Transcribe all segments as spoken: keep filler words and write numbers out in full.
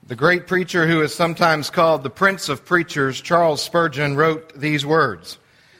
The great preacher who is sometimes called the Prince of Preachers, Charles Spurgeon, wrote these words: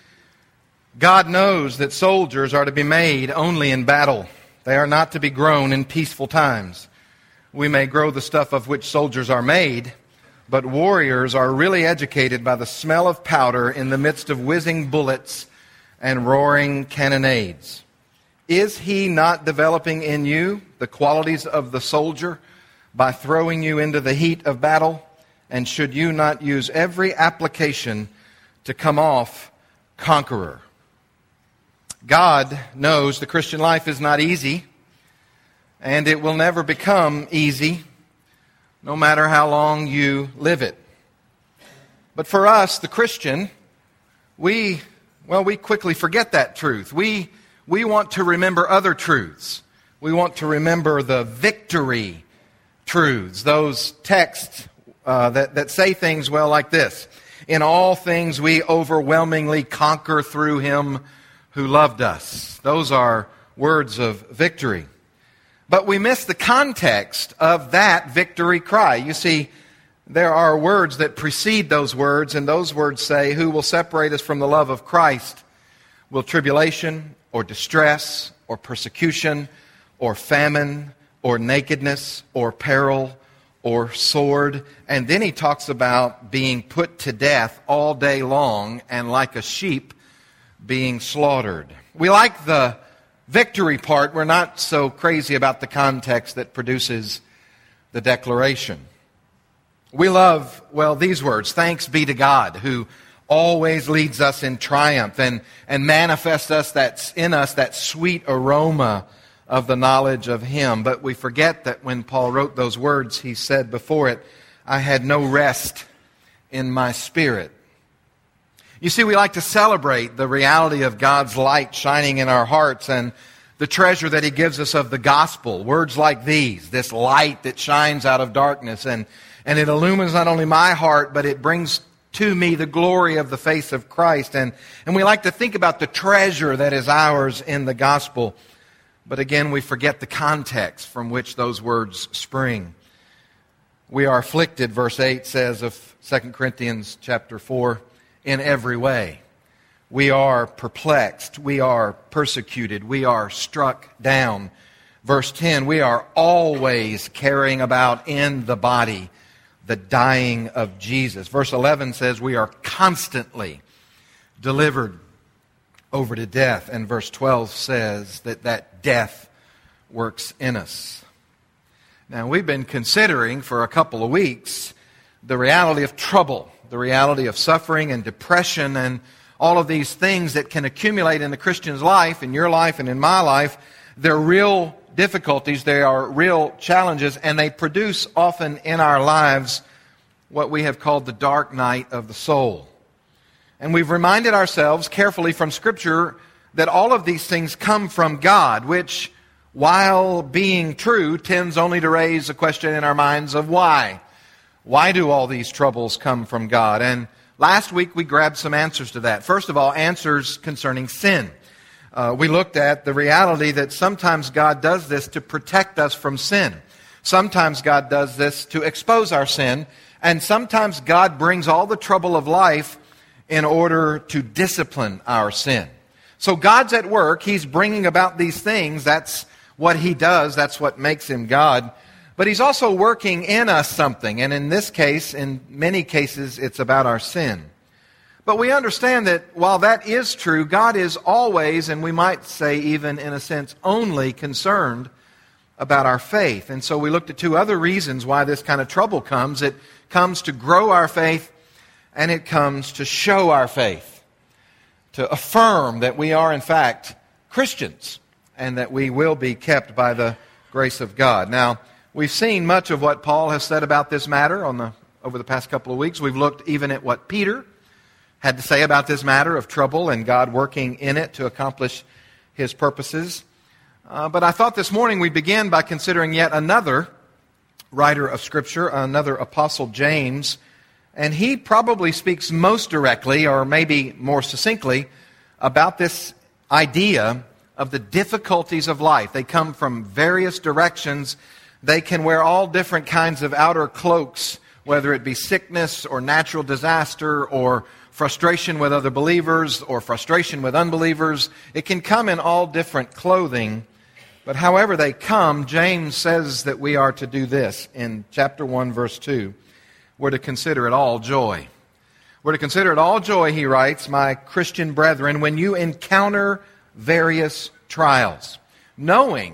God knows that soldiers are to be made only in battle. They are not to be grown in peaceful times. We may grow the stuff of which soldiers are made, but warriors are really educated by the smell of powder in the midst of whizzing bullets and roaring cannonades. Is he not developing in you the qualities of the soldier by throwing you into the heat of battle? And should you not use every application to come off conqueror? God knows the Christian life is not easy, and it will never become easy, no matter how long you live it. But for us, the Christian, we, well, we quickly forget that truth. We, we want to remember other truths. We want to remember the victory truths, those texts uh, that, that say things, well, like this: in all things we overwhelmingly conquer through him who loved us. Those are words of victory. But we miss the context of that victory cry. You see, there are words that precede those words, and those words say, who will separate us from the love of Christ? Will tribulation, or distress, or persecution, or famine, or nakedness, or peril, or sword? And then he talks about being put to death all day long, and like a sheep being slaughtered. We like the victory part. We're not so crazy about the context that produces the declaration. We love, well, these words: thanks be to God, who always leads us in triumph and, and manifests us that's in us that sweet aroma of the knowledge of him. But we forget that when Paul wrote those words, he said before it, I had no rest in my spirit. You see, we like to celebrate the reality of God's light shining in our hearts and the treasure that he gives us of the gospel. Words like these: this light that shines out of darkness, and, and it illumines not only my heart, but it brings to me the glory of the face of Christ. And, and we like to think about the treasure that is ours in the gospel. But again, we forget the context from which those words spring. We are afflicted, verse eight says of Second Corinthians chapter four, in every way. We are perplexed. We are persecuted. We are struck down. Verse ten, we are always carrying about in the body the dying of Jesus. Verse eleven says we are constantly delivered over to death. And verse twelve says that that death works in us. Now, we've been considering for a couple of weeks the reality of trouble, the reality of suffering and depression and all of these things that can accumulate in the Christian's life, in your life and in my life. They're real difficulties, they are real challenges, and they produce often in our lives what we have called the dark night of the soul. And we've reminded ourselves carefully from Scripture that all of these things come from God, which, while being true, tends only to raise a question in our minds of why. Why do all these troubles come from God? And last week we grabbed some answers to that. First of all, answers concerning sin. Uh, we looked at the reality that sometimes God does this to protect us from sin. Sometimes God does this to expose our sin. And sometimes God brings all the trouble of life in order to discipline our sin. So God's at work. He's bringing about these things. That's what he does. That's what makes him God. But he's also working in us something. And in this case, in many cases, it's about our sin. But we understand that while that is true, God is always, and we might say even in a sense, only concerned about our faith. And so we looked at two other reasons why this kind of trouble comes. It comes to grow our faith, and it comes to show our faith, to affirm that we are in fact Christians and that we will be kept by the grace of God. Now, we've seen much of what Paul has said about this matter on the over the past couple of weeks. We've looked even at what Peter had to say about this matter of trouble and God working in it to accomplish his purposes. Uh, but I thought this morning we'd begin by considering yet another writer of Scripture, another apostle, James. And he probably speaks most directly, or maybe more succinctly, about this idea of the difficulties of life. They come from various directions. They can wear all different kinds of outer cloaks, whether it be sickness or natural disaster or frustration with other believers or frustration with unbelievers. It can come in all different clothing. But however they come, James says that we are to do this in chapter one, verse two. We're to consider it all joy. We're to consider it all joy, he writes, my Christian brethren, when you encounter various trials, knowing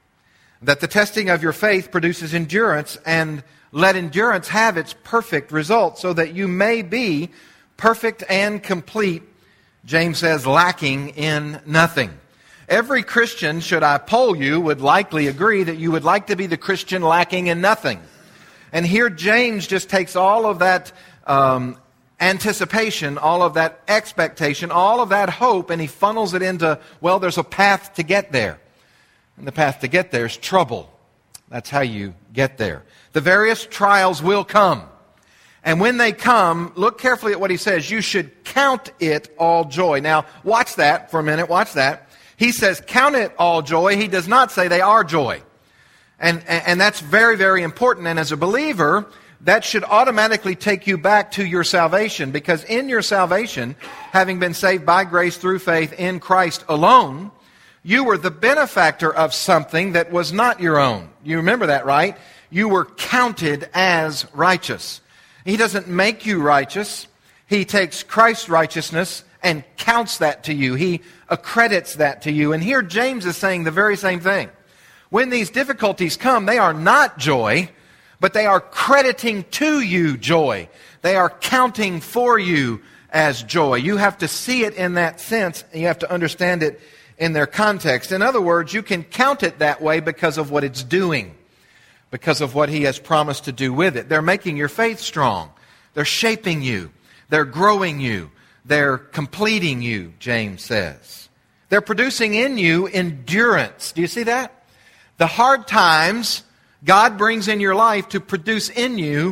that the testing of your faith produces endurance, and let endurance have its perfect result, so that you may be perfect and complete, James says, lacking in nothing. Every Christian, should I poll you, would likely agree that you would like to be the Christian lacking in nothing. And here James just takes all of that um, anticipation, all of that expectation, all of that hope, and he funnels it into, well, there's a path to get there. And the path to get there is trouble. That's how you get there. The various trials will come. And when they come, look carefully at what he says. You should count it all joy. Now, watch that for a minute. Watch that. He says, count it all joy. He does not say they are joy. And, and that's very, very important. And as a believer, that should automatically take you back to your salvation. Because in your salvation, having been saved by grace through faith in Christ alone, you were the benefactor of something that was not your own. You remember that, right? You were counted as righteous. He doesn't make you righteous. He takes Christ's righteousness and counts that to you. He accredits that to you. And here James is saying the very same thing. When these difficulties come, they are not joy, but they are crediting to you joy. They are counting for you as joy. You have to see it in that sense, and you have to understand it in their context. In other words, you can count it that way because of what it's doing, because of what he has promised to do with it. They're making your faith strong. They're shaping you. They're growing you. They're completing you, James says. They're producing in you endurance. Do you see that? The hard times God brings in your life to produce in you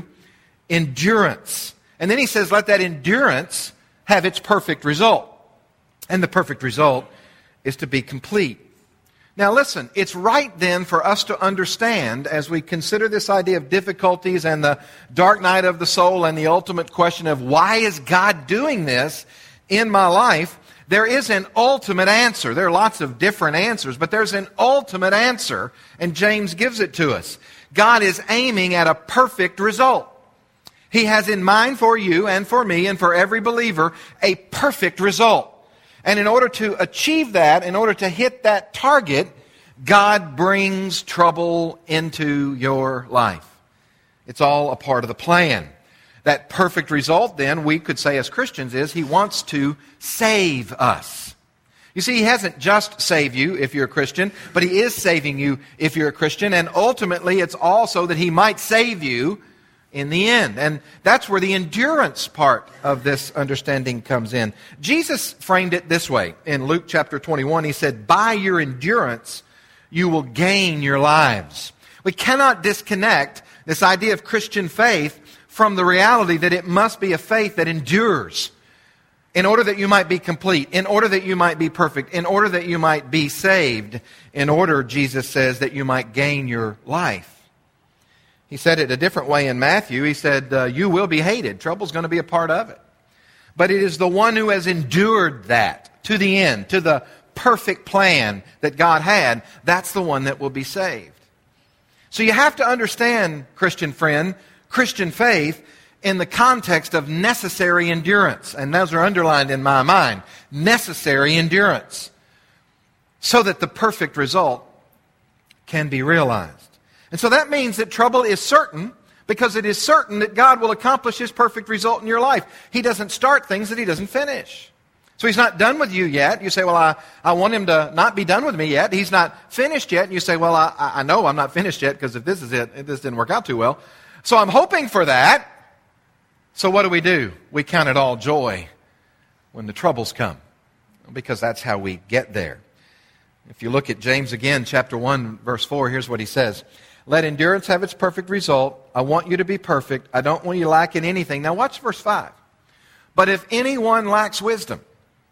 endurance. And then he says, let that endurance have its perfect result. And the perfect result is to be complete. Now listen, it's right then for us to understand, as we consider this idea of difficulties and the dark night of the soul and the ultimate question of why is God doing this in my life, there is an ultimate answer. There are lots of different answers, but there's an ultimate answer, and James gives it to us. God is aiming at a perfect result. He has in mind for you and for me and for every believer a perfect result. And in order to achieve that, in order to hit that target, God brings trouble into your life. It's all a part of the plan. That perfect result, then, we could say as Christians, is He wants to save us. You see, He hasn't just saved you if you're a Christian, but He is saving you if you're a Christian. And ultimately, it's also that He might save you in the end. And that's where the endurance part of this understanding comes in. Jesus framed it this way. In Luke chapter twenty-one, He said, by your endurance, you will gain your lives. We cannot disconnect this idea of Christian faith from the reality that it must be a faith that endures in order that you might be complete, in order that you might be perfect, in order that you might be saved, in order, Jesus says, that you might gain your life. He said it a different way in Matthew. He said, uh, you will be hated. Trouble's going to be a part of it. But it is the one who has endured that to the end, to the perfect plan that God had, that's the one that will be saved. So you have to understand, Christian friend, Christian faith in the context of necessary endurance. And those are underlined in my mind. Necessary endurance. So that the perfect result can be realized. And so that means that trouble is certain, because it is certain that God will accomplish His perfect result in your life. He doesn't start things that He doesn't finish. So He's not done with you yet. You say, well, I, I want Him to not be done with me yet. He's not finished yet. And you say, well, I, I know I'm not finished yet, because if this is it, this didn't work out too well. So I'm hoping for that. So what do we do? We count it all joy when the troubles come, because that's how we get there. If you look at James again, chapter one, verse four, here's what he says. Let endurance have its perfect result. I want you to be perfect. I don't want you to lack in anything. Now watch verse five. But if anyone lacks wisdom,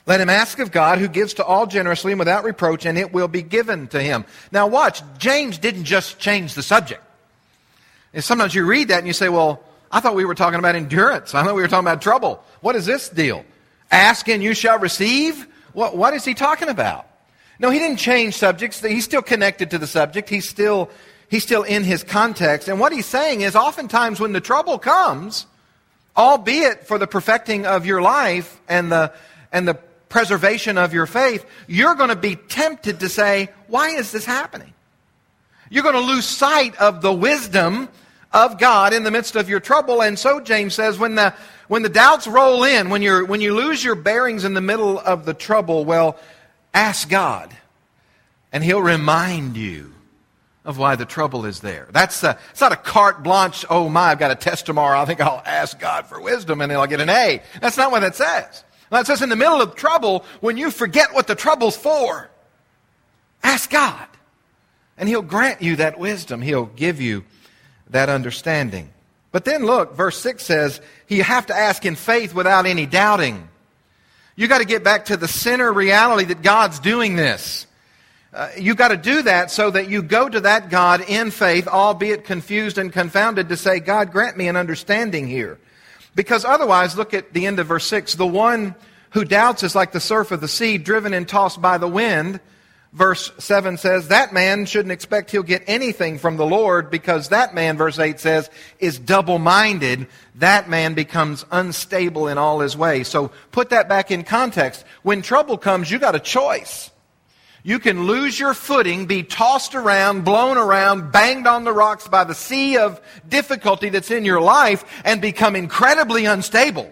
Let him ask of God, who gives to all generously and without reproach, and it will be given to him. Now watch, James didn't just change the subject. And sometimes you read that and you say, well, I thought we were talking about endurance. I thought we were talking about trouble. What is this deal? Ask and you shall receive? What, what is he talking about? No, he didn't change subjects. He's still connected to the subject. He's still, he's still in his context. And what he's saying is oftentimes when the trouble comes, albeit for the perfecting of your life and the, and the preservation of your faith, you're going to be tempted to say, why is this happening? You're going to lose sight of the wisdom of God in the midst of your trouble. And so James says, when the when the doubts roll in, when you're when you lose your bearings in the middle of the trouble, well, ask God, and He'll remind you of why the trouble is there. That's a, it's not a carte blanche, oh my, I've got a test tomorrow, I think I'll ask God for wisdom and then I'll get an A. That's not what that says. Well, it says in the middle of trouble, when you forget what the trouble's for, ask God. And He'll grant you that wisdom. He'll give you that understanding. But then look, verse six says, you have to ask in faith without any doubting. You got to get back to the center reality that God's doing this. Uh, you got to do that so that you go to that God in faith, albeit confused and confounded, to say, God, grant me an understanding here. Because otherwise, look at the end of verse six, the one who doubts is like the surf of the sea, driven and tossed by the wind. Verse seven says, that man shouldn't expect he'll get anything from the Lord, because that man, verse eight says, is double-minded. That man becomes unstable in all his ways. So put that back in context. When trouble comes, you got a choice. You can lose your footing, be tossed around, blown around, banged on the rocks by the sea of difficulty that's in your life, and become incredibly unstable.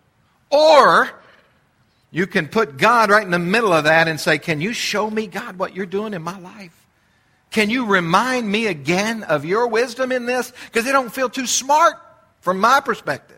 Or you can put God right in the middle of that and say, can you show me, God, what you're doing in my life? Can you remind me again of your wisdom in this? Because it don't feel too smart from my perspective.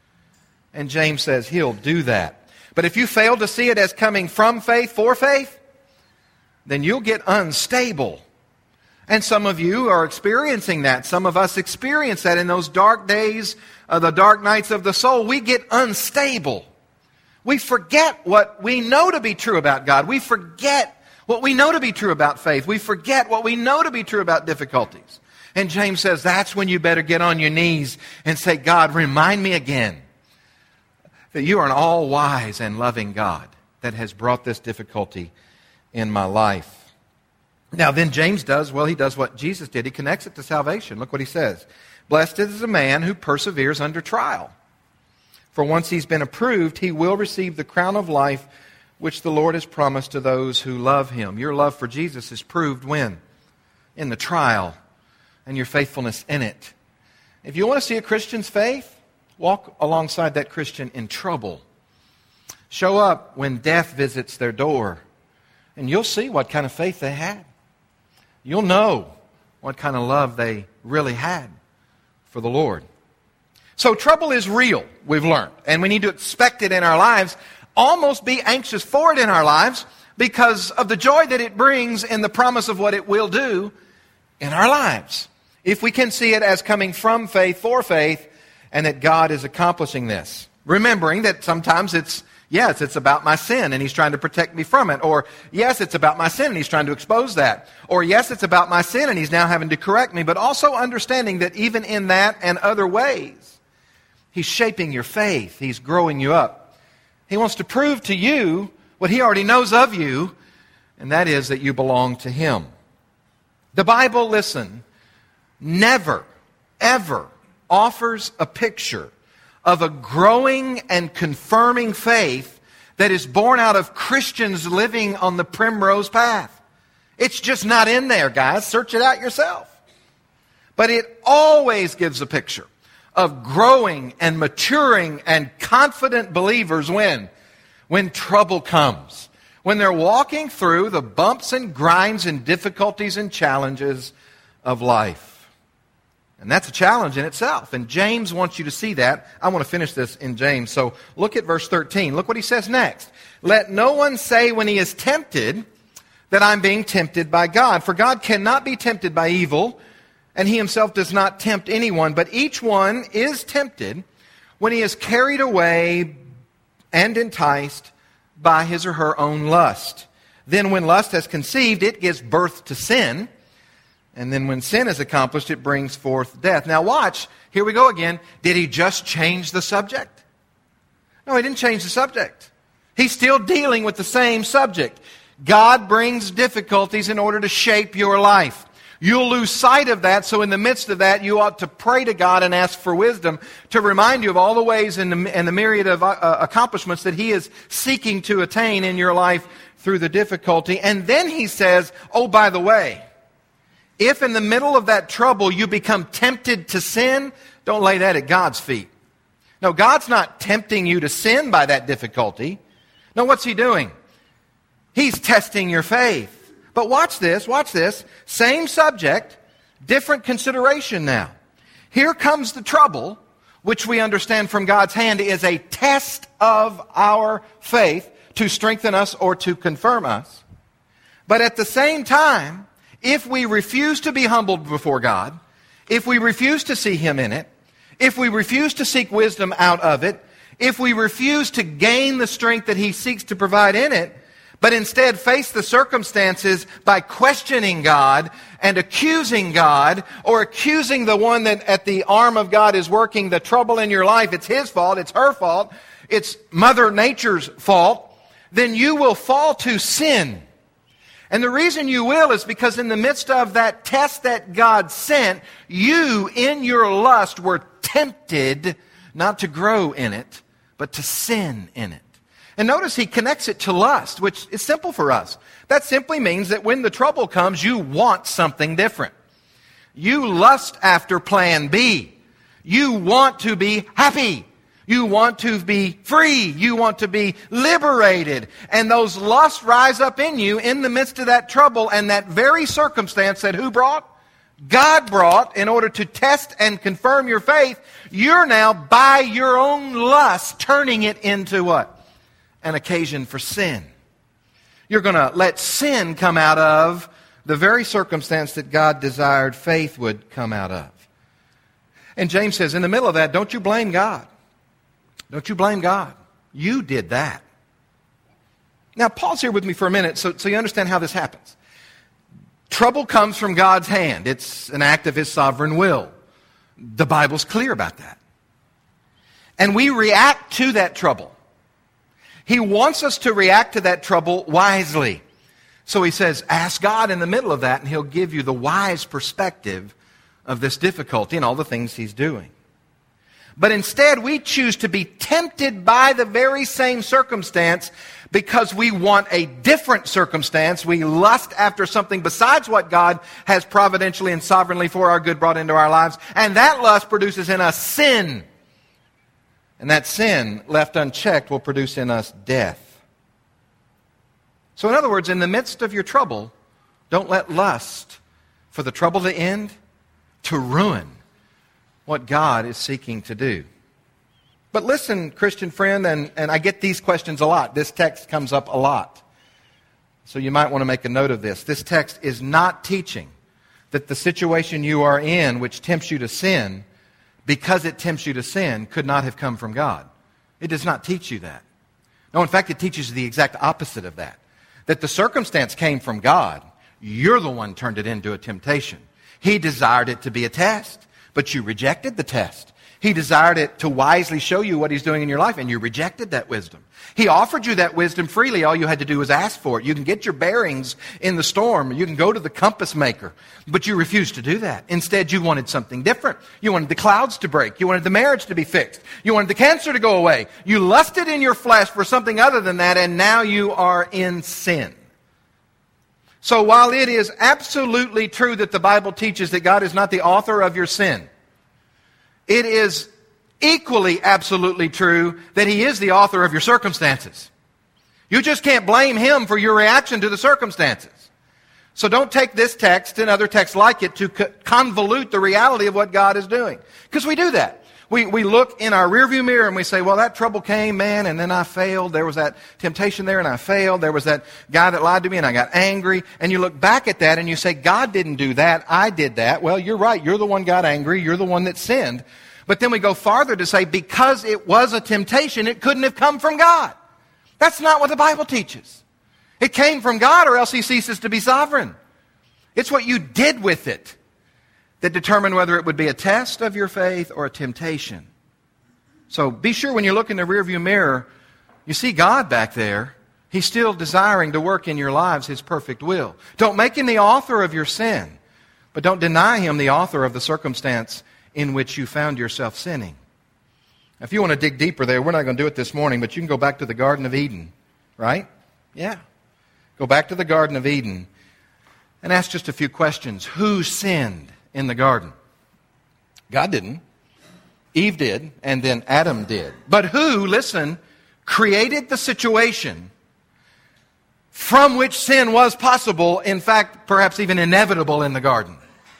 And James says He'll do that. But if you fail to see it as coming from faith, for faith, then you'll get unstable. And some of you are experiencing that. Some of us experience that in those dark days, uh, the dark nights of the soul. We get unstable. We forget what we know to be true about God. We forget what we know to be true about faith. We forget what we know to be true about difficulties. And James says that's when you better get on your knees and say, God, remind me again that you are an all-wise and loving God that has brought this difficulty in my life. Now then James does, well, he does what Jesus did. He connects it to salvation. Look what he says. Blessed is the man who perseveres under trial. For once he's been approved, he will receive the crown of life which the Lord has promised to those who love Him. Your love for Jesus is proved when? In the trial and your faithfulness in it. If you want to see a Christian's faith, walk alongside that Christian in trouble. Show up when death visits their door, and you'll see what kind of faith they had. You'll know what kind of love they really had for the Lord. So trouble is real, we've learned, and we need to expect it in our lives, almost be anxious for it in our lives because of the joy that it brings in the promise of what it will do in our lives. If we can see it as coming from faith, for faith, and that God is accomplishing this. Remembering that sometimes it's, yes, it's about my sin and He's trying to protect me from it. Or, yes, it's about my sin and He's trying to expose that. Or, yes, it's about my sin and He's now having to correct me. But also understanding that even in that and other ways, He's shaping your faith. He's growing you up. He wants to prove to you what He already knows of you, and that is that you belong to Him. The Bible, listen, never, ever offers a picture of a growing and confirming faith that is born out of Christians living on the primrose path. It's just not in there, guys. Search it out yourself. But it always gives a picture of growing and maturing and confident believers when? When trouble comes. When they're walking through the bumps and grinds and difficulties and challenges of life. And that's a challenge in itself. And James wants you to see that. I want to finish this in James. So look at verse thirteen. Look what he says next. Let no one say when he is tempted that I'm being tempted by God. For God cannot be tempted by evil, and He Himself does not tempt anyone. But each one is tempted when he is carried away and enticed by his or her own lust. Then when lust has conceived, it gives birth to sin. And then when sin is accomplished, it brings forth death. Now watch, here we go again. Did he just change the subject? No, he didn't change the subject. He's still dealing with the same subject. God brings difficulties in order to shape your life. You'll lose sight of that, so in the midst of that, you ought to pray to God and ask for wisdom to remind you of all the ways and the, and the myriad of uh, accomplishments that He is seeking to attain in your life through the difficulty. And then He says, oh, by the way, if in the middle of that trouble you become tempted to sin, don't lay that at God's feet. No, God's not tempting you to sin by that difficulty. No, what's He doing? He's testing your faith. But watch this, watch this. Same subject, different consideration now. Here comes the trouble, which we understand from God's hand is a test of our faith to strengthen us or to confirm us. But at the same time, if we refuse to be humbled before God, if we refuse to see Him in it, if we refuse to seek wisdom out of it, if we refuse to gain the strength that He seeks to provide in it, but instead face the circumstances by questioning God and accusing God, or accusing the one that at the arm of God is working the trouble in your life, it's his fault, it's her fault, it's Mother Nature's fault, then you will fall to sin. And the reason you will is because in the midst of that test that God sent, you in your lust were tempted not to grow in it, but to sin in it. And notice He connects it to lust, which is simple for us. That simply means that when the trouble comes, you want something different. You lust after plan B. You want to be happy. You want to be free. You want to be liberated. And those lusts rise up in you in the midst of that trouble, and that very circumstance that who brought? God brought in order to test and confirm your faith. You're now, by your own lust, turning it into what? An occasion for sin. You're going to let sin come out of the very circumstance that God desired faith would come out of. And James says, in the middle of that, don't you blame God. Don't you blame God. You did that. Now, pause here with me for a minute so, so you understand how this happens. Trouble comes from God's hand. It's an act of His sovereign will. The Bible's clear about that. And we react to that trouble. He wants us to react to that trouble wisely. So He says, ask God in the middle of that, and He'll give you the wise perspective of this difficulty and all the things He's doing. But instead, we choose to be tempted by the very same circumstance because we want a different circumstance. We lust after something besides what God has providentially and sovereignly for our good brought into our lives. And that lust produces in us sin. And that sin, left unchecked, will produce in us death. So in other words, in the midst of your trouble, don't let lust for the trouble to end, to ruin what God is seeking to do. But listen, Christian friend, and, and I get these questions a lot. This text comes up a lot. So you might want to make a note of this. This text is not teaching that the situation you are in, which tempts you to sin, because it tempts you to sin, could not have come from God. It does not teach you that. No, in fact, it teaches the exact opposite of that. That the circumstance came from God. You're the one turned it into a temptation. He desired it to be a test, but you rejected the test. He desired it to wisely show you what He's doing in your life, and you rejected that wisdom. He offered you that wisdom freely. All you had to do was ask for it. You can get your bearings in the storm. You can go to the compass maker. But you refused to do that. Instead, you wanted something different. You wanted the clouds to break. You wanted the marriage to be fixed. You wanted the cancer to go away. You lusted in your flesh for something other than that, and now you are in sin. So while it is absolutely true that the Bible teaches that God is not the author of your sin, it is equally absolutely true that He is the author of your circumstances. You just can't blame Him for your reaction to the circumstances. So don't take this text and other texts like it to convolute the reality of what God is doing. Because we do that. We, we look in our rearview mirror and we say, well, that trouble came, man, and then I failed. There was that temptation there and I failed. There was that guy that lied to me and I got angry. And you look back at that and you say, God didn't do that. I did that. Well, you're right. You're the one got angry. You're the one that sinned. But then we go farther to say, because it was a temptation, it couldn't have come from God. That's not what the Bible teaches. It came from God, or else he ceases to be sovereign. It's what you did with it that determined whether it would be a test of your faith or a temptation. So be sure when you look in the rearview mirror, you see God back there. He's still desiring to work in your lives His perfect will. Don't make Him the author of your sin, but don't deny Him the author of the circumstance in which you found yourself sinning. If you want to dig deeper there, we're not going to do it this morning, but you can go back to the Garden of Eden, right? Yeah. Go back to the Garden of Eden and ask just a few questions. Who sinned in the garden? God didn't. Eve did, and then Adam did. But who, listen, created the situation from which sin was possible, in fact, perhaps even inevitable in the garden?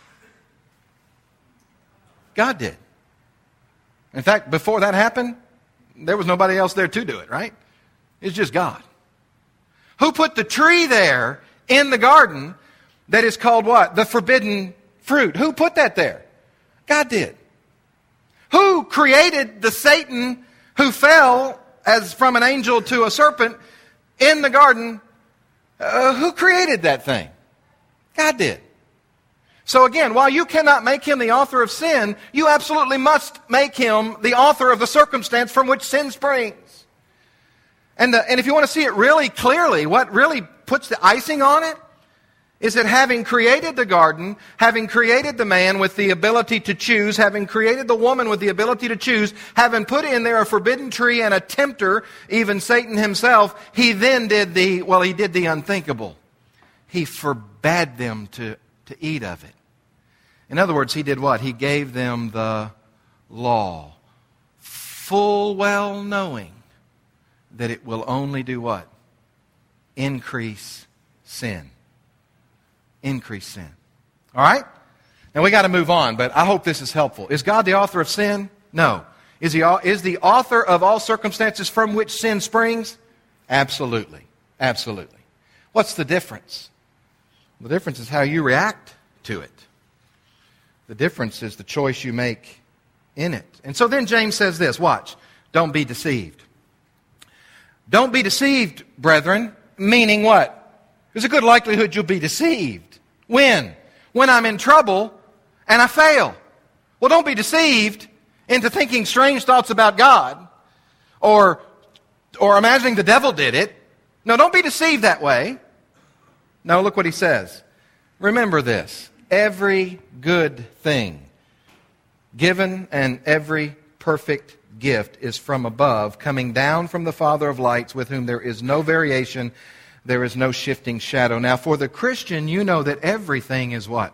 God did. In fact, before that happened, there was nobody else there to do it, right? It's just God. Who put the tree there in the garden that is called what? The forbidden fruit. Who put that there? God did. Who created the Satan who fell as from an angel to a serpent in the garden? Uh, who created that thing? God did. So again, while you cannot make Him the author of sin, you absolutely must make Him the author of the circumstance from which sin springs. And, the, and if you want to see it really clearly, what really puts the icing on it is that having created the garden, having created the man with the ability to choose, having created the woman with the ability to choose, having put in there a forbidden tree and a tempter, even Satan himself, He then did the, well, He did the unthinkable. He forbade them to, to eat of it. In other words, He did what? He gave them the law, full well knowing that it will only do what? Increase sin. Increase sin. All right? Now we got to move on, but I hope this is helpful. Is God the author of sin? No. Is He is the author of all circumstances from which sin springs? Absolutely. Absolutely. What's the difference? The difference is how you react to it. The difference is the choice you make in it. And so then James says this, watch, don't be deceived. Don't be deceived, brethren, meaning what? There's a good likelihood you'll be deceived. When? When I'm in trouble and I fail. Well, don't be deceived into thinking strange thoughts about God or, or imagining the devil did it. No, don't be deceived that way. No, look what he says. Remember this. Every good thing given and every perfect gift is from above, coming down from the Father of lights, with whom there is no variation, there is no shifting shadow. Now, for the Christian, you know that everything is what?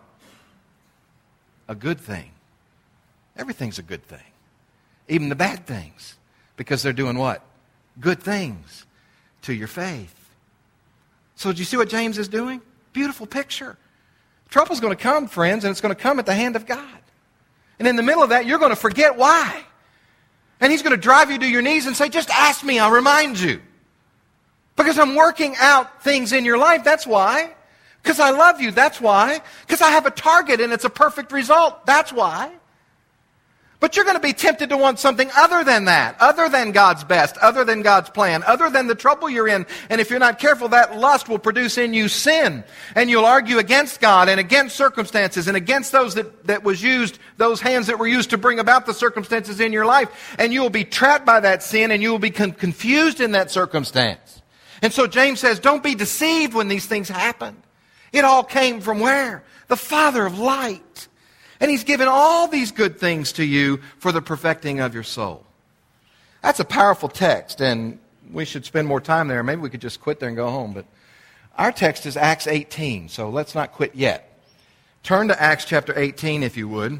A good thing. Everything's a good thing. Even the bad things. Because they're doing what? Good things to your faith. So do you see what James is doing? Beautiful picture. Trouble's going to come, friends, and it's going to come at the hand of God. And in the middle of that, you're going to forget why. And He's going to drive you to your knees and say, just ask me, I'll remind you. Because I'm working out things in your life, that's why. Because I love you, that's why. Because I have a target and it's a perfect result, that's why. But you're going to be tempted to want something other than that, other than God's best, other than God's plan, other than the trouble you're in. And if you're not careful, that lust will produce in you sin. And you'll argue against God and against circumstances and against those that, that was used, those hands that were used to bring about the circumstances in your life. And you will be trapped by that sin and you will be con- confused in that circumstance. And so James says, don't be deceived when these things happen. It all came from where? The Father of light. And He's given all these good things to you for the perfecting of your soul. That's a powerful text, and we should spend more time there. Maybe we could just quit there and go home. But our text is Acts eighteen, so let's not quit yet. Turn to Acts chapter eighteen, if you would.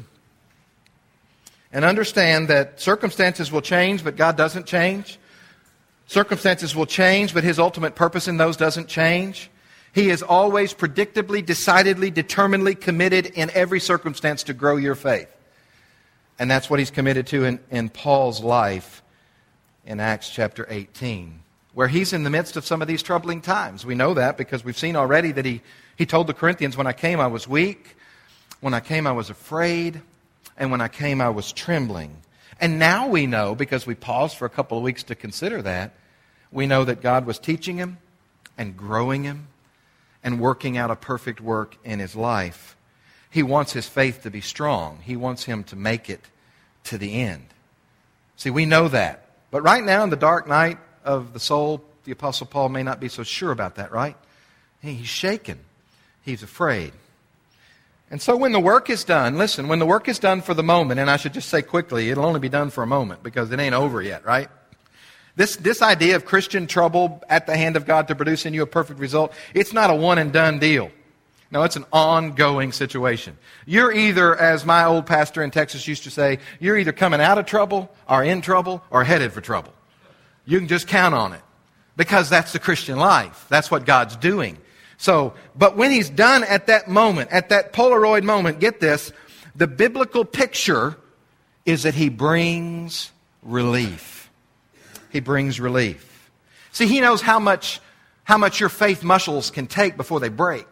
And understand that circumstances will change, but God doesn't change. Circumstances will change, but His ultimate purpose in those doesn't change. He is always predictably, decidedly, determinedly committed in every circumstance to grow your faith. And that's what He's committed to in, in Paul's life in Acts chapter eighteen, where he's in the midst of some of these troubling times. We know that because we've seen already that he, he told the Corinthians, when I came I was weak, when I came I was afraid, and when I came I was trembling. And now we know, because we paused for a couple of weeks to consider that, we know that God was teaching him and growing him and working out a perfect work in his life. He wants his faith to be strong. He wants him to make it to the end. See, we know that. But right now in the dark night of the soul, the Apostle Paul may not be so sure about that, right? He's shaken. He's afraid. And so when the work is done, listen, when the work is done for the moment, and I should just say quickly, it'll only be done for a moment because it ain't over yet, right? This, this idea of Christian trouble at the hand of God to produce in you a perfect result, it's not a one and done deal. No, it's an ongoing situation. You're either, as my old pastor in Texas used to say, you're either coming out of trouble or in trouble or headed for trouble. You can just count on it because that's the Christian life. That's what God's doing. So, but when he's done at that moment, at that Polaroid moment, get this, the biblical picture is that he brings relief. He brings relief. See, he knows how much, how much your faith muscles can take before they break.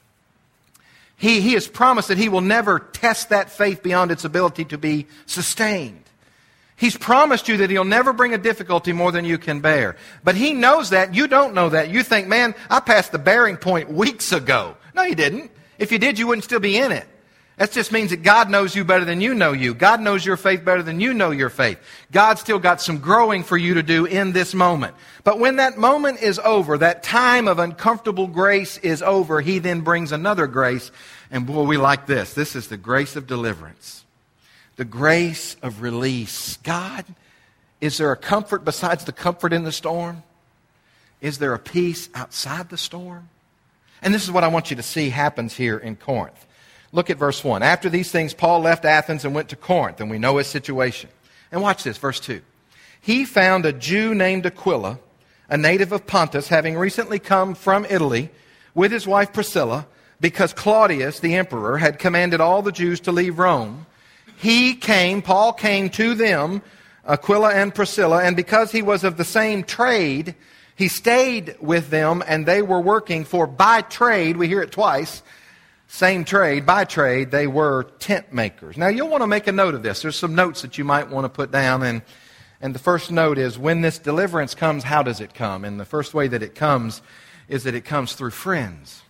He, he has promised that he will never test that faith beyond its ability to be sustained. He's promised you that he'll never bring a difficulty more than you can bear. But he knows that. You don't know that. You think, man, I passed the bearing point weeks ago. No, you didn't. If you did, you wouldn't still be in it. That just means that God knows you better than you know you. God knows your faith better than you know your faith. God's still got some growing for you to do in this moment. But when that moment is over, that time of uncomfortable grace is over, he then brings another grace. And boy, we like this. This is the grace of deliverance. The grace of release. God, is there a comfort besides the comfort in the storm? Is there a peace outside the storm? And this is what I want you to see happens here in Corinth. Look at verse one. After these things, Paul left Athens and went to Corinth, and we know his situation. And watch this, verse two. He found a Jew named Aquila, a native of Pontus, having recently come from Italy, with his wife Priscilla, because Claudius, the emperor, had commanded all the Jews to leave Rome. He came, Paul came to them, Aquila and Priscilla, and because he was of the same trade, he stayed with them, and they were working for, by trade, we hear it twice, same trade, by trade, they were tent makers. Now, you'll want to make a note of this. There's some notes that you might want to put down. And, and the first note is, when this deliverance comes, how does it come? And the first way that it comes is that it comes through friends.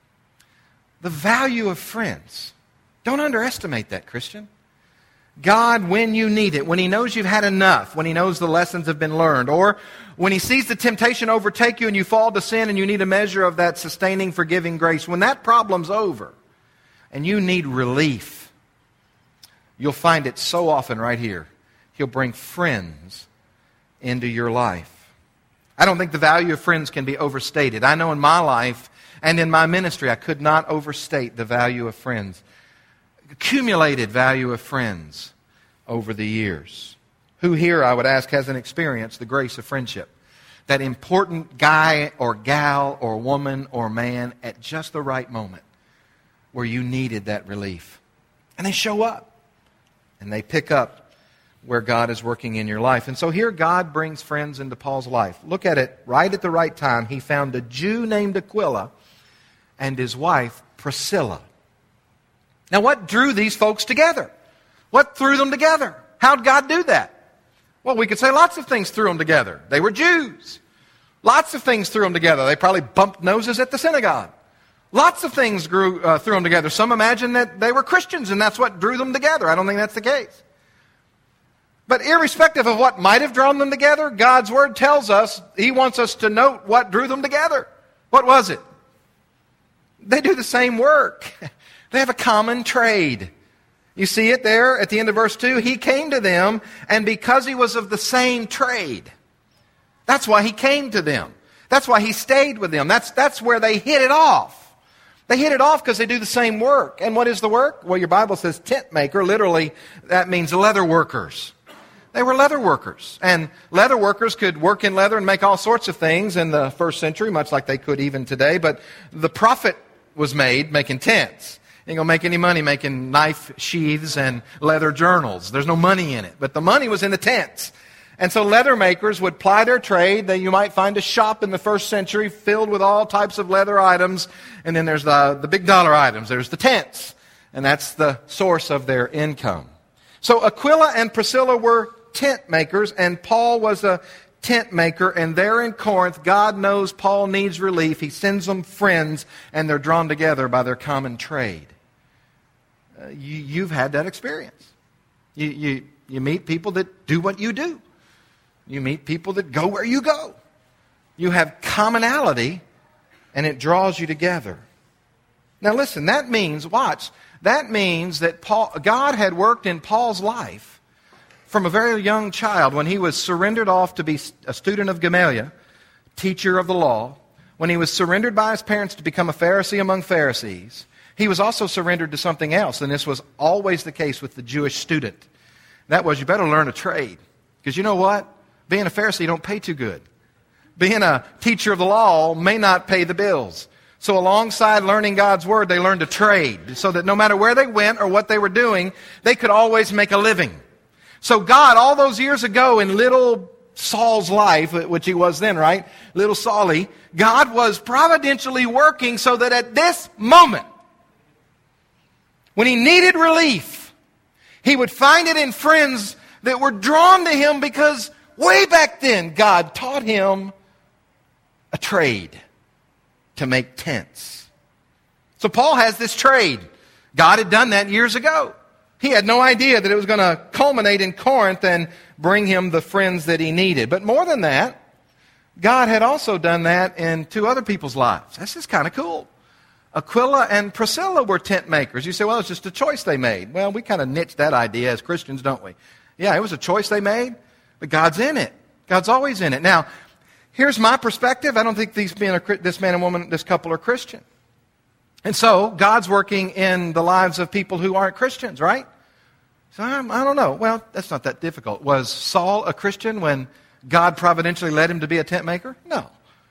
The value of friends. Don't underestimate that, Christian. God, when you need it, when he knows you've had enough, when he knows the lessons have been learned, or when he sees the temptation overtake you and you fall to sin and you need a measure of that sustaining, forgiving grace, when that problem's over and you need relief, you'll find it so often right here. He'll bring friends into your life. I don't think the value of friends can be overstated. I know in my life and in my ministry, I could not overstate the value of friends. Accumulated value of friends over the years. Who here, I would ask, hasn't experienced the grace of friendship? That important guy or gal or woman or man at just the right moment where you needed that relief. And they show up. And they pick up where God is working in your life. And so here God brings friends into Paul's life. Look at it. Right at the right time, he found a Jew named Aquila and his wife Priscilla. Now, what drew these folks together? What threw them together? How'd God do that? Well, we could say lots of things threw them together. They were Jews. Lots of things threw them together. They probably bumped noses at the synagogue. Lots of things grew, uh, threw them together. Some imagine that they were Christians and that's what drew them together. I don't think that's the case. But irrespective of what might have drawn them together, God's Word tells us he wants us to note what drew them together. What was it? They do the same work. They have a common trade. You see it there at the end of verse two. He came to them, and because he was of the same trade, that's why he came to them. That's why he stayed with them. That's, that's where they hit it off. They hit it off because they do the same work. And what is the work? Well, your Bible says tent maker. Literally, that means leather workers. They were leather workers. And leather workers could work in leather and make all sorts of things in the first century, much like they could even today. But the profit was made making tents. You ain't going to make any money making knife sheaths and leather journals. There's no money in it. But the money was in the tents. And so leather makers would ply their trade. They, you might find a shop in the first century filled with all types of leather items. And then there's the, the big dollar items. There's the tents. And that's the source of their income. So Aquila and Priscilla were tent makers, and Paul was a tent maker, and there in Corinth, God knows Paul needs relief. He sends them friends, and they're drawn together by their common trade. Uh, you, you've had that experience. You, you, you meet people that do what you do. You meet people that go where you go. You have commonality, and it draws you together. Now listen, that means, watch, that means that Paul, God had worked in Paul's life from a very young child, when he was surrendered off to be a student of Gamaliel, teacher of the law, when he was surrendered by his parents to become a Pharisee among Pharisees, he was also surrendered to something else, and this was always the case with the Jewish student. That was, you better learn a trade. Because you know what? Being a Pharisee don't pay too good. Being a teacher of the law may not pay the bills. So alongside learning God's Word, they learned a trade, so that no matter where they went or what they were doing, they could always make a living. So God, all those years ago in little Saul's life, which he was then, right? Little Saulie, God was providentially working so that at this moment, when he needed relief, he would find it in friends that were drawn to him because way back then, God taught him a trade to make tents. So Paul has this trade. God had done that years ago. He had no idea that it was going to culminate in Corinth and bring him the friends that he needed. But more than that, God had also done that in two other people's lives. This is kind of cool. Aquila and Priscilla were tent makers. You say, well, it's just a choice they made. Well, we kind of niched that idea as Christians, don't we? Yeah, it was a choice they made, but God's in it. God's always in it. Now, here's my perspective. I don't think these being a, this man and woman, this couple are Christian. And so, God's working in the lives of people who aren't Christians, right? So, I'm, I don't know. Well, that's not that difficult. Was Saul a Christian when God providentially led him to be a tent maker? No.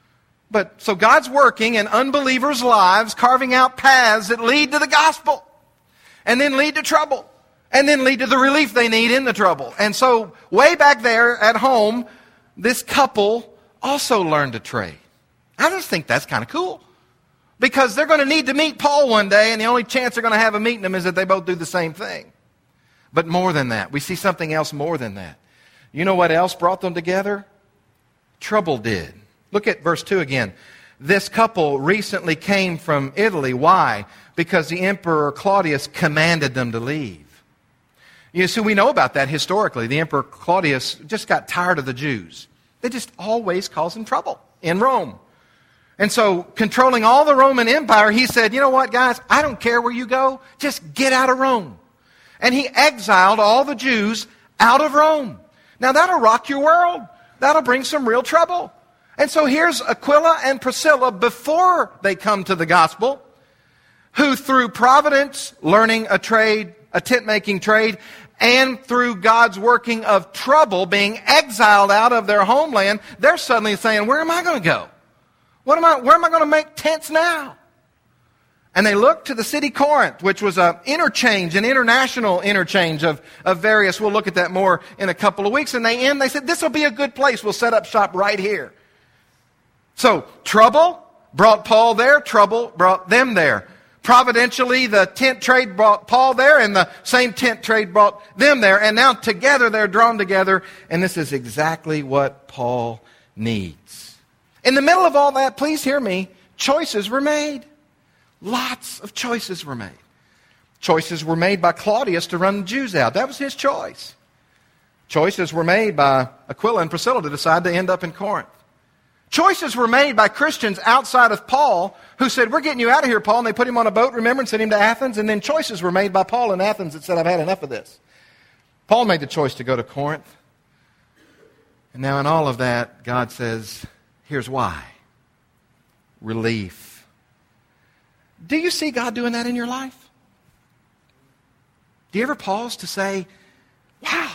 But, so God's working in unbelievers' lives, carving out paths that lead to the gospel, and then lead to trouble, and then lead to the relief they need in the trouble. And so, way back there at home, this couple also learned a trade. I just think that's kind of cool. Because they're going to need to meet Paul one day, and the only chance they're going to have of meeting him is that they both do the same thing. But more than that, we see something else more than that. You know what else brought them together? Trouble did. Look at verse two again. This couple recently came from Italy. Why? Because the Emperor Claudius commanded them to leave. You see, we know about that historically. The Emperor Claudius just got tired of the Jews. They just always caused him trouble in Rome. And so, controlling all the Roman Empire, he said, you know what, guys, I don't care where you go, just get out of Rome. And he exiled all the Jews out of Rome. Now, that'll rock your world. That'll bring some real trouble. And so here's Aquila and Priscilla before they come to the gospel, who through providence, learning a trade, a tent-making trade, and through God's working of trouble, being exiled out of their homeland, they're suddenly saying, where am I going to go? What am I, where am I going to make tents now? And they looked to the city Corinth, which was an interchange, an international interchange of, of various, we'll look at that more in a couple of weeks. And they end, they said, this will be a good place. We'll set up shop right here. So, trouble brought Paul there. Trouble brought them there. Providentially, the tent trade brought Paul there, and the same tent trade brought them there. And now together, they're drawn together. And this is exactly what Paul needs. In the middle of all that, please hear me, choices were made. Lots of choices were made. Choices were made by Claudius to run the Jews out. That was his choice. Choices were made by Aquila and Priscilla to decide to end up in Corinth. Choices were made by Christians outside of Paul who said, we're getting you out of here, Paul. And they put him on a boat, remember, and sent him to Athens. And then choices were made by Paul in Athens that said, I've had enough of this. Paul made the choice to go to Corinth. And now in all of that, God says, here's why. Relief. Do you see God doing that in your life? Do you ever pause to say, wow,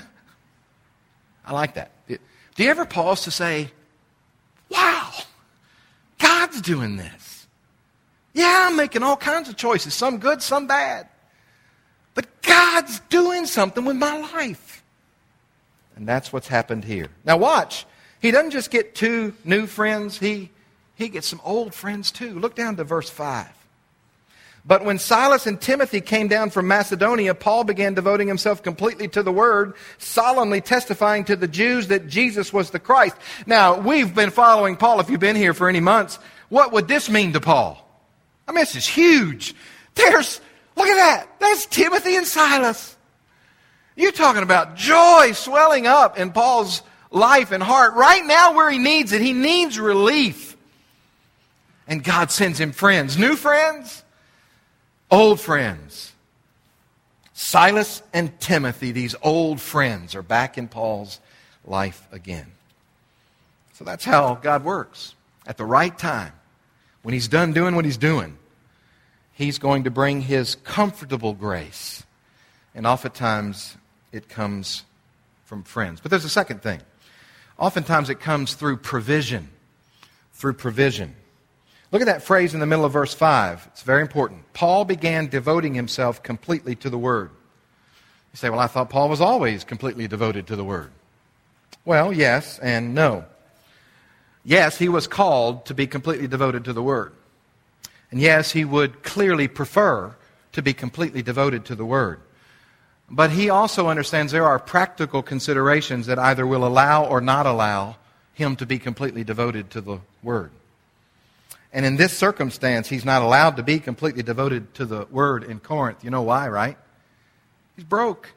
I like that. Do you ever pause to say, wow, God's doing this. Yeah, I'm making all kinds of choices, some good, some bad. But God's doing something with my life. And that's what's happened here. Now watch. He doesn't just get two new friends. He, he gets some old friends too. Look down to verse five. But when Silas and Timothy came down from Macedonia, Paul began devoting himself completely to the word, solemnly testifying to the Jews that Jesus was the Christ. Now, we've been following Paul, if you've been here for any months. What would this mean to Paul? I mean, this is huge. There's, look at that. That's Timothy and Silas. You're talking about joy swelling up in Paul's life and heart right now where he needs it. He needs relief. And God sends him friends. New friends, old friends. Silas and Timothy, these old friends, are back in Paul's life again. So that's how God works. At the right time, when he's done doing what he's doing, he's going to bring his comfortable grace. And oftentimes it comes from friends. But there's a second thing. Oftentimes it comes through provision. Through provision. Look at that phrase in the middle of verse five. It's very important. Paul began devoting himself completely to the Word. You say, well, I thought Paul was always completely devoted to the Word. Well, yes and no. Yes, he was called to be completely devoted to the Word. And yes, he would clearly prefer to be completely devoted to the Word. But he also understands there are practical considerations that either will allow or not allow him to be completely devoted to the Word. And in this circumstance, he's not allowed to be completely devoted to the Word in Corinth. You know why, right? He's broke.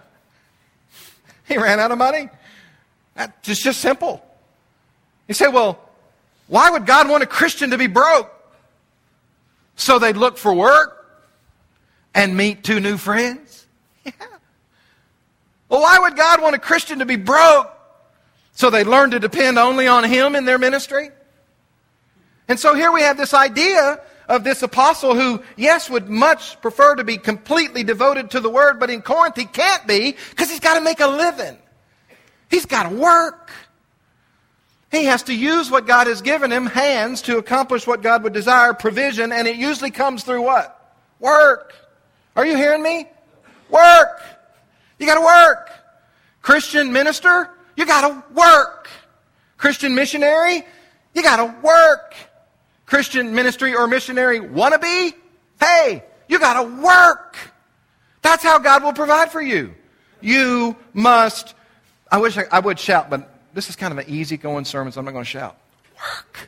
He ran out of money. That's just, just simple. You say, well, why would God want a Christian to be broke? So they'd look for work and meet two new friends? Yeah. Well, why would God want a Christian to be broke? So they learn to depend only on Him in their ministry? And so here we have this idea of this apostle who, yes, would much prefer to be completely devoted to the Word, but in Corinth he can't be because he's got to make a living. He's got to work. He has to use what God has given him, hands, to accomplish what God would desire, provision, and it usually comes through what? Work. Are you hearing me? Work. You got to work. Christian minister, you got to work. Christian missionary, you got to work. Christian ministry or missionary wannabe, hey, you got to work. That's how God will provide for you. You must, I wish I, I would shout, but this is kind of an easy-going sermon, so I'm not going to shout. Work.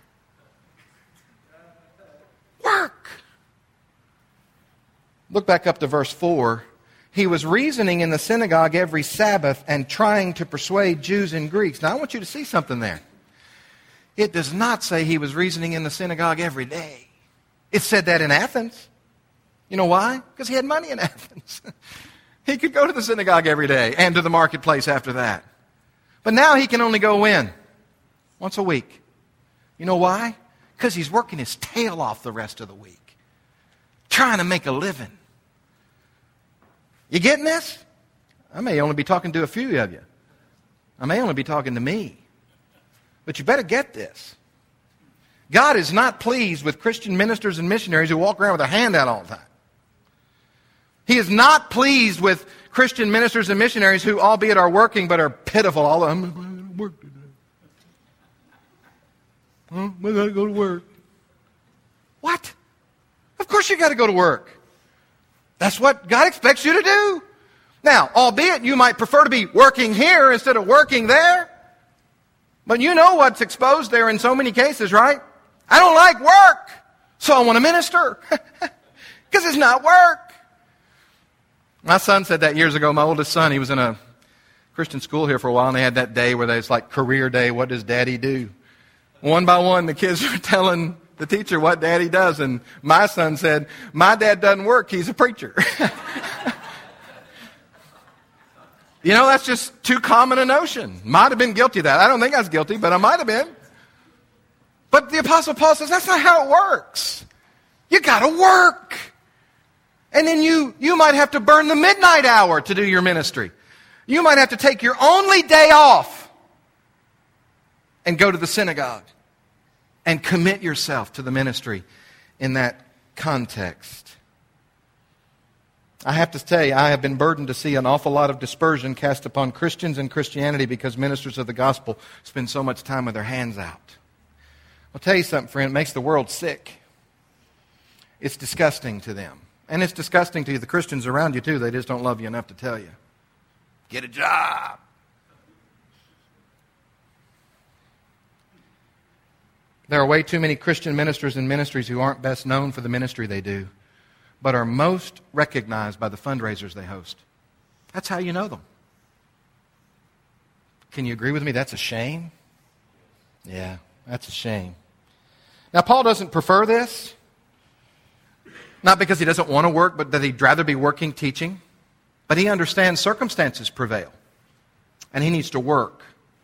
Work. Look back up to verse four. He was reasoning in the synagogue every Sabbath and trying to persuade Jews and Greeks. Now, I want you to see something there. It does not say he was reasoning in the synagogue every day. It said that in Athens. You know why? Because he had money in Athens. He could go to the synagogue every day and to the marketplace after that. But now he can only go in once a week. You know why? Because he's working his tail off the rest of the week, trying to make a living. You getting this? I may only be talking to a few of you. I may only be talking to me. But you better get this. God is not pleased with Christian ministers and missionaries who walk around with their hand out all the time. He is not pleased with Christian ministers and missionaries who, albeit are working, but are pitiful. All of them, I'm going to work today. Huh? We got to go to work. What? Of course you got to go to work. That's what God expects you to do. Now, albeit you might prefer to be working here instead of working there, but you know what's exposed there in so many cases, right? I don't like work, so I want to minister. Because it's not work. My son said that years ago. My oldest son, he was in a Christian school here for a while, and they had that day where they, it's like career day. What does Daddy do? One by one, the kids were telling the teacher what Daddy does. And my son said, my dad doesn't work, he's a preacher. You know, that's just too common a notion. Might have been guilty of that. I don't think I was guilty, but I might have been. But the Apostle Paul says that's not how it works. You got to work. And then you, you might have to burn the midnight hour to do your ministry. You might have to take your only day off and go to the synagogue and commit yourself to the ministry in that context. I have to say, I have been burdened to see an awful lot of dispersion cast upon Christians and Christianity because ministers of the gospel spend so much time with their hands out. I'll tell you something, friend, it makes the world sick. it's disgusting to them. And it's disgusting to the Christians around you too. They just don't love you enough to tell you. Get a job. There are way too many Christian ministers and ministries who aren't best known for the ministry they do, but are most recognized by the fundraisers they host. That's how you know them. Can you agree with me? That's a shame. Yeah, that's a shame. Now, Paul doesn't prefer this. Not because he doesn't want to work, but that he'd rather be working teaching. But he understands circumstances prevail. And he needs to work.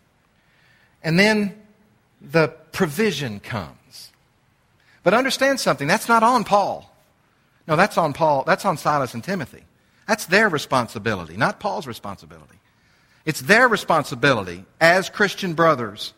And then the provision comes. But understand something, that's not on Paul. No, that's on Paul, that's on Silas and Timothy. That's their responsibility, not Paul's responsibility. It's their responsibility as Christian brothers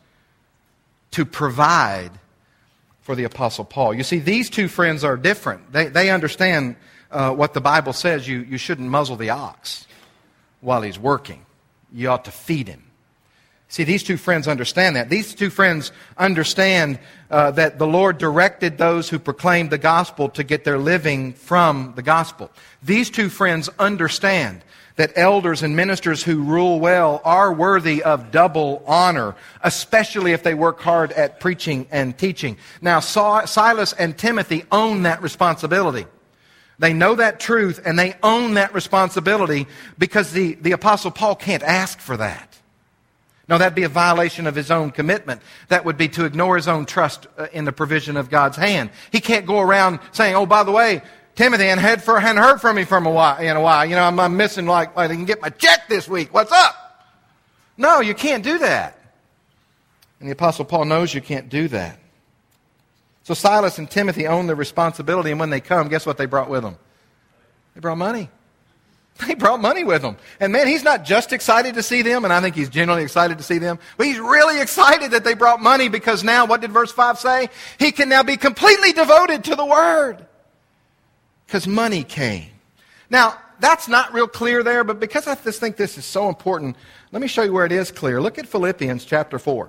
to provide for the Apostle Paul. You see, these two friends are different. They, they understand uh, what the Bible says. You, you shouldn't muzzle the ox while he's working. You ought to feed him. See, these two friends understand that. These two friends understand uh, that the Lord directed those who proclaimed the gospel to get their living from the gospel. These two friends understand that elders and ministers who rule well are worthy of double honor, especially if they work hard at preaching and teaching. Now, Silas and Timothy own that responsibility. They know that truth and they own that responsibility because the, the Apostle Paul can't ask for that. No, that'd be a violation of his own commitment. That would be to ignore his own trust in the provision of God's hand. He can't go around saying, oh, by the way, Timothy hadn't heard, for, hadn't heard from me for a while, in a while. You know, I'm, I'm missing like, I can get my check this week. What's up? No, you can't do that. And the Apostle Paul knows you can't do that. So Silas and Timothy own the responsibility, and when they come, guess what they brought with them? They brought money. They brought money with them. And man, he's not just excited to see them, and I think he's genuinely excited to see them, but he's really excited that they brought money because now, what did verse five say? He can now be completely devoted to the Word. Because money came. Now, that's not real clear there, but because I just think this is so important, let me show you where it is clear. Look at Philippians chapter four,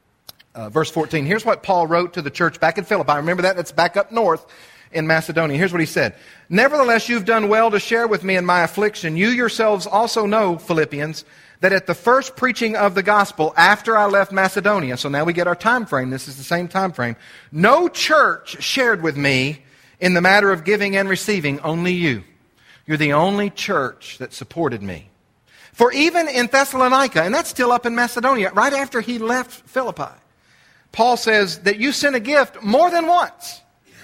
uh, verse fourteen. Here's what Paul wrote to the church back in Philippi. Remember that? That's back up north in Macedonia. Here's what he said. Nevertheless, you've done well to share with me in my affliction. You yourselves also know, Philippians, that at the first preaching of the gospel after I left Macedonia, so now we get our time frame. This is the same time frame. No church shared with me in the matter of giving and receiving, only you. You're the only church that supported me. For even in Thessalonica, and that's still up in Macedonia, right after he left Philippi, Paul says that you sent a gift more than once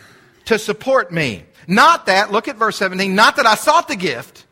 to support me. Not that, look at verse seventeen, not that I sought the gift,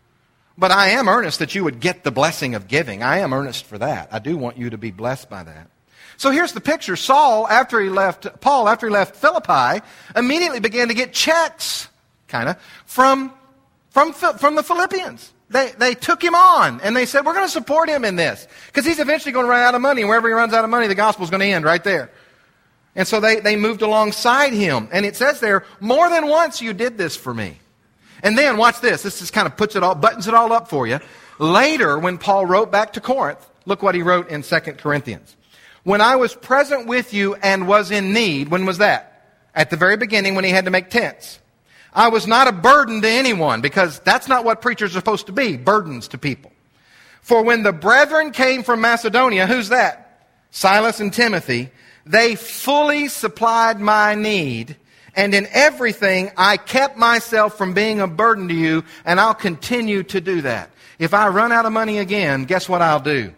but I am earnest that you would get the blessing of giving. I am earnest for that. I do want you to be blessed by that. So here's the picture. Saul, after he left, Paul, after he left Philippi, immediately began to get checks, kind of, from, from, from the Philippians. They, they took him on, and they said, we're going to support him in this. Because he's eventually going to run out of money, and wherever he runs out of money, the gospel's going to end right there. And so they, they moved alongside him. And it says there, more than once you did this for me. And then, watch this. This just kind of puts it all, buttons it all up for you. Later, when Paul wrote back to Corinth, look what he wrote in Second Corinthians. When I was present with you and was in need, when was that? At the very beginning when he had to make tents. I was not a burden to anyone, because that's not what preachers are supposed to be, burdens to people. For when the brethren came from Macedonia, who's that? Silas and Timothy. They fully supplied my need, and in everything I kept myself from being a burden to you, and I'll continue to do that. If I run out of money again, guess what I'll do?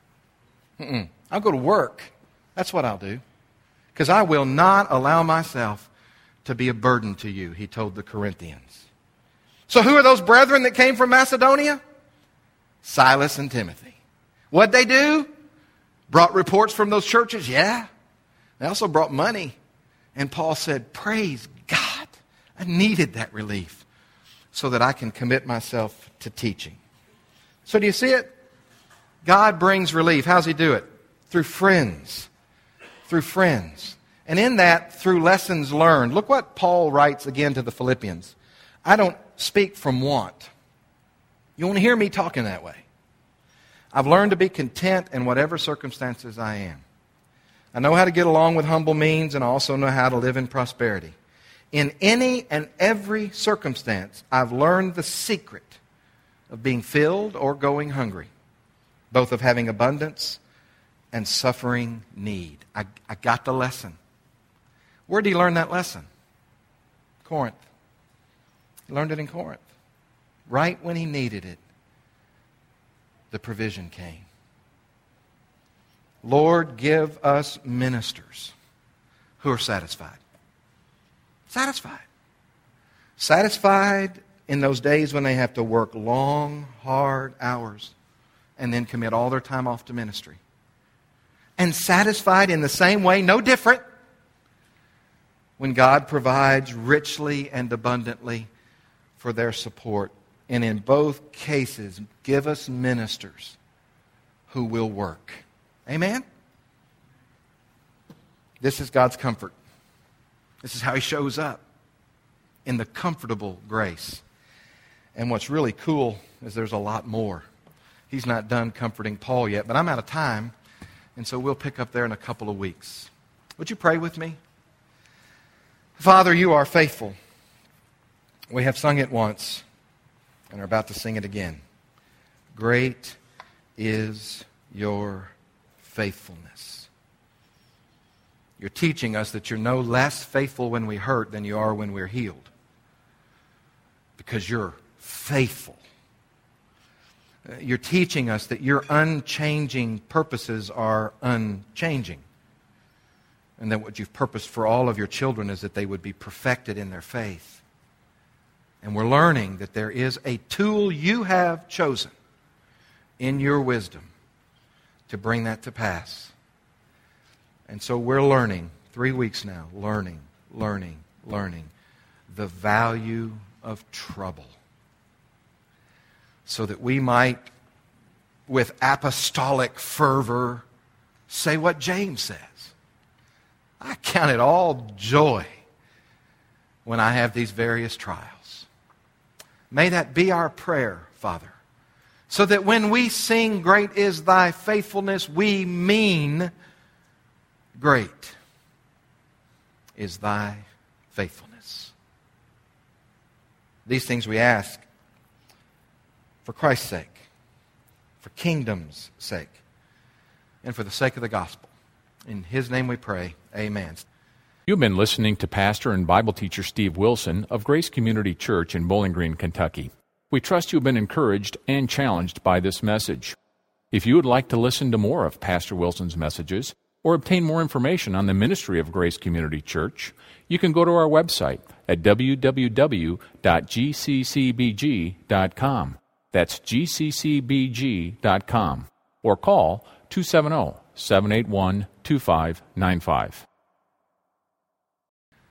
Mm-mm. I'll go to work. That's what I'll do. Because I will not allow myself to be a burden to you, he told the Corinthians. So who are those brethren that came from Macedonia? Silas and Timothy. What'd they do? Brought reports from those churches? Yeah. They also brought money. And Paul said, praise God. I needed that relief so that I can commit myself to teaching. So do you see it? God brings relief. How's he do it? Through friends. Through friends. And in that, through lessons learned. Look what Paul writes again to the Philippians. I don't speak from want. You want to hear me talking that way? I've learned to be content in whatever circumstances I am. I know how to get along with humble means, and I also know how to live in prosperity. In any and every circumstance, I've learned the secret of being filled or going hungry, both of having abundance and suffering need. I, I got the lesson. Where did he learn that lesson? Corinth. He learned it in Corinth. Right when he needed it, the provision came. Lord, give us ministers who are satisfied. Satisfied. Satisfied in those days when they have to work long, hard hours and then commit all their time off to ministry. And satisfied in the same way, no different, when God provides richly and abundantly for their support. And in both cases, give us ministers who will work. Amen? This is God's comfort. This is how He shows up, in the comfortable grace. And what's really cool is there's a lot more. He's not done comforting Paul yet, but I'm out of time, and so we'll pick up there in a couple of weeks. Would you pray with me? Father, you are faithful. We have sung it once and are about to sing it again. Great is your faithfulness. You're teaching us that you're no less faithful when we hurt than you are when we're healed. Because you're faithful. You're teaching us that your unchanging purposes are unchanging. And that what you've purposed for all of your children is that they would be perfected in their faith. And we're learning that there is a tool you have chosen in your wisdom to bring that to pass. And so we're learning, three weeks now, learning, learning, learning the value of trouble. So that we might, with apostolic fervor, say what James says. I count it all joy when I have these various trials. May that be our prayer, Father, so that when we sing, great is thy faithfulness, we mean great is thy faithfulness. These things we ask for Christ's sake, for kingdom's sake, and for the sake of the gospel. In His name we pray. Amen. You've been listening to Pastor and Bible teacher Steve Wilson of Grace Community Church in Bowling Green, Kentucky. We trust you've been encouraged and challenged by this message. If you would like to listen to more of Pastor Wilson's messages or obtain more information on the ministry of Grace Community Church, you can go to our website at w w w dot g c c b g dot com. That's g c c b g dot com. Or call two seven zero, seven eight one, two five nine five.